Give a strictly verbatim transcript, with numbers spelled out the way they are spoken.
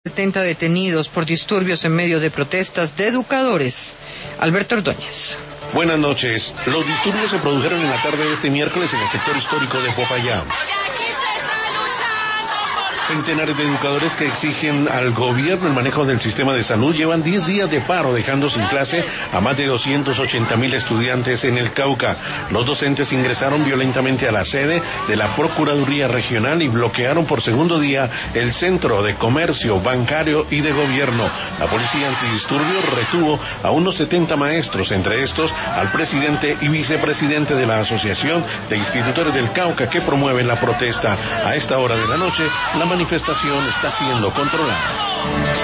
setenta detenidos por disturbios en medio de protestas de educadores. Alberto Ordóñez. Buenas noches. Los disturbios se produjeron en la tarde de este miércoles en el sector histórico de Popayán. Centenares de educadores que exigen al gobierno el manejo del sistema de salud llevan diez días de paro, dejando sin clase a más de doscientos ochenta mil estudiantes en el Cauca. Los docentes ingresaron violentamente a la sede de la Procuraduría Regional y bloquearon por segundo día el centro de comercio, bancario y de gobierno. La policía antidisturbios retuvo a unos setenta maestros, entre estos al presidente y vicepresidente de la Asociación de Institutores del Cauca que promueven la protesta. A esta hora de la noche, la manifestación está siendo controlada.